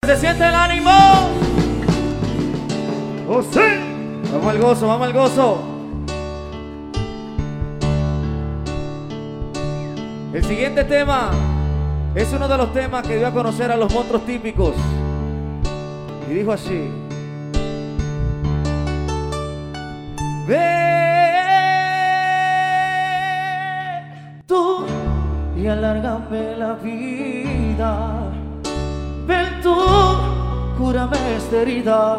¿Se siente el ánimo? ¡Oh, sí! Vamos al gozo, vamos al gozo. El siguiente tema es uno de los temas que dio a conocer a los monstruos típicos. Y dijo así: ve tú y alárgame la vida. Ven tú, cúrame esta herida.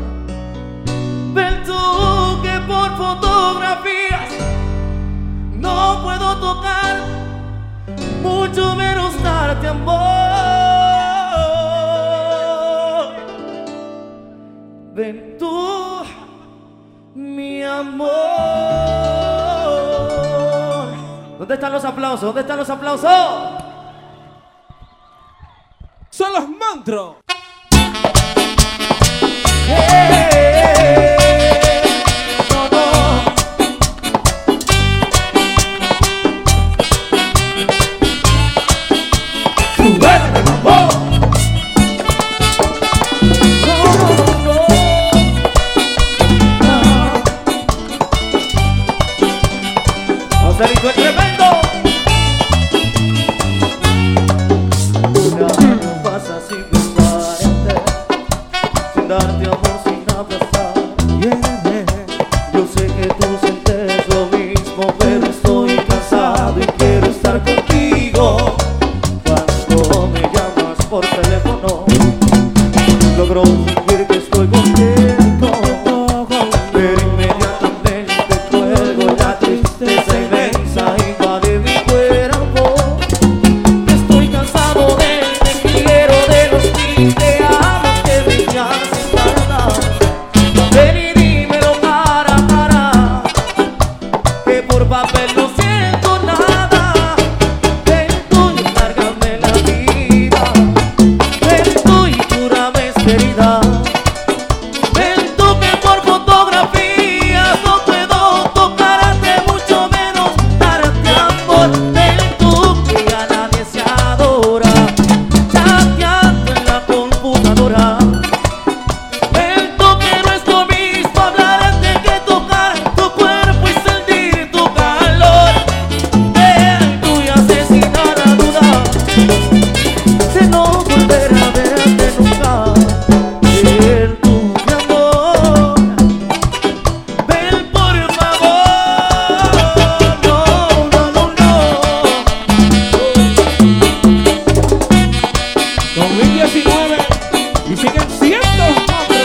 Ven tú que por fotografías no puedo tocar, mucho menos darte amor. Ven tú, mi amor. ¿Dónde están los aplausos? ¿Dónde están los aplausos? Son los monstruos. No, no. ¡Súbete, mambo! No, no, no. Joselito el tremendo. Pasa sin pensar en ti, sin darte amor, sin abrazar. Yo sé que tú sientes lo mismo, pero estoy cansado y quiero estar contigo. Cuando me llamas por teléfono, logro sentir que estoy contigo, pero inmediatamente cuelgo. La tristeza inmensa invade mi cuerpo. Estoy cansado de te quiero, de los mil te amo que me hacen falta. Ven y dímelo cara a cara, que por papel no siento nada. Ven tú y lárgame la vida. Ven tú y cúrame esta herida. Ven tú que por fotografías no puedo tocarte, mucho menos darte amor. Ven tú que a nadie se adora, chateando en la computadora. Ven tú que no es lo mismo hablarte que tocar tu cuerpo y sentir tu calor. Ven tú y asesinar la duda de no volver a verte nunca. Ven tú, mi amor. Ven por favor. No, no, no, no. 2019 y siguen siendo monstruos.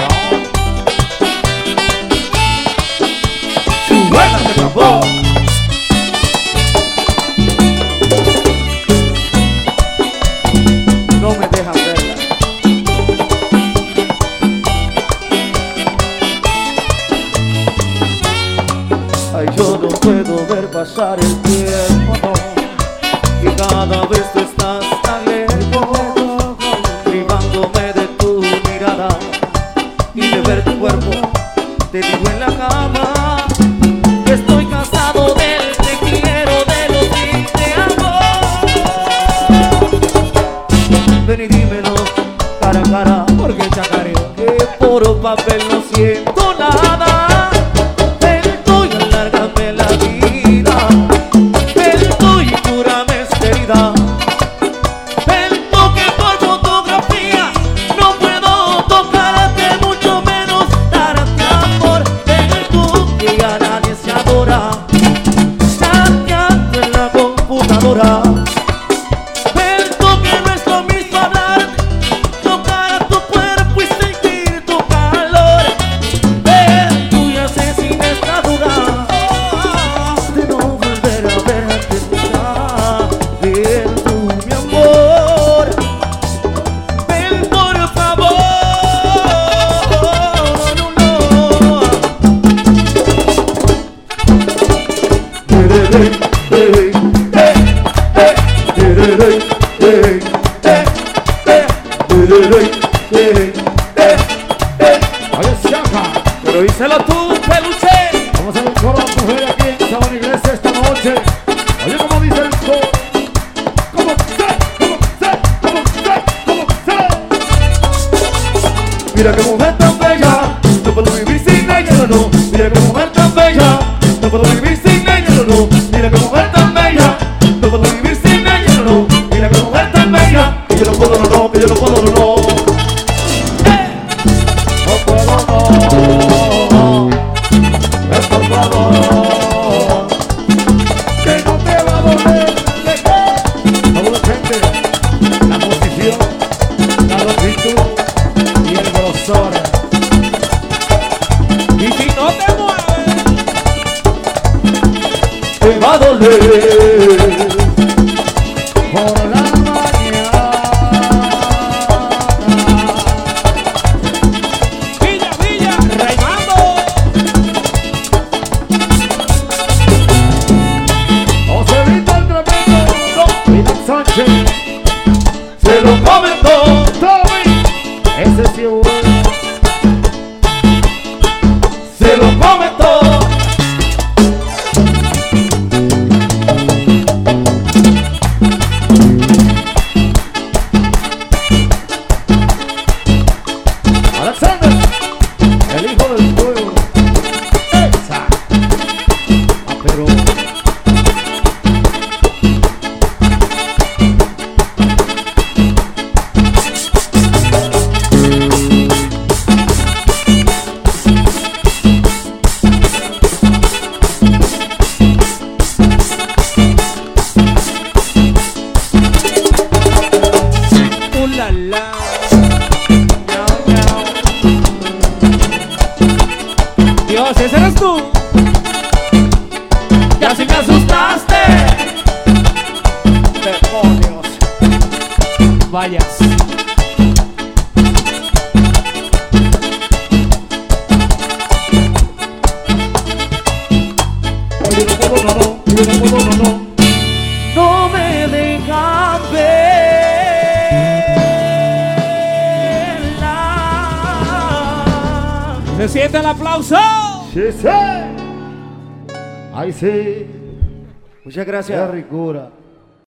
¡Súbete, mambo! No me dejan verla. Ay, yo no puedo ver pasar el tiempo, no. Y cada vez tú estás tan lejos, privándome de tu mirada y de ver tu cuerpo. Te digo en la cama que estoy cansado del te quiero, de los mil te amo. Ven y dímelo cara a cara, Porque chacareo. que por papel no siento nada. Ven tú y alárgame la vida. Ven tú y cúrame esta herida. Ven tú que por fotografía no puedo tocarte, mucho menos darte amor. Ven tú que a nadie se adora, chateando en la computadora. Ven tú que no es lo mismo hablar, tocar a tu cuerpo y sentir tu calor. Ven tú y asesina esta duda de no volver a verte nunca. Ven tú, mi amor. Ven por favor. No, no. Oye, Chaca, Pero díselo tú, peluche. vamos a ver un coro de mujeres aquí en Sabana Iglesia esta noche. Oye, como dice el coro. ¿Cómo se? ¿Cómo se? ¿Cómo se? ¿Cómo se? mira qué mujer tan bella, no puedo vivir sin ella, no, no. Mira qué mujer tan bella, no puedo vivir sin ella, no, no. Mira qué mujer tan bella, no puedo vivir sin ella, no, no. Mira qué mujer tan bella, que yo no puedo, no, no, que yo no puedo, no, no. No puedo, no. Por favor, que no te va a doler. ¿De qué? Todo depende. La posición, la longitud y el grosor. Y si no te mueves, Te va a doler. Por la mañana. Villa, Villa, Raimando. Joselito el tremendo. William Sánchez. Se lo comentó. Tommy. Ese sí es bueno. Se lo comentó. Alexander, el hijo del pueblo. Esa. Ah, pero La. Dios, ese eres tú. Ya si me asustaste. Demonios. Vayas. yo no puedo, no, no. Yo no puedo, no, no. No me dejan verla. Se siente el aplauso. Sí, sí. Ahí sí. Muchas Qué gracias. ricura.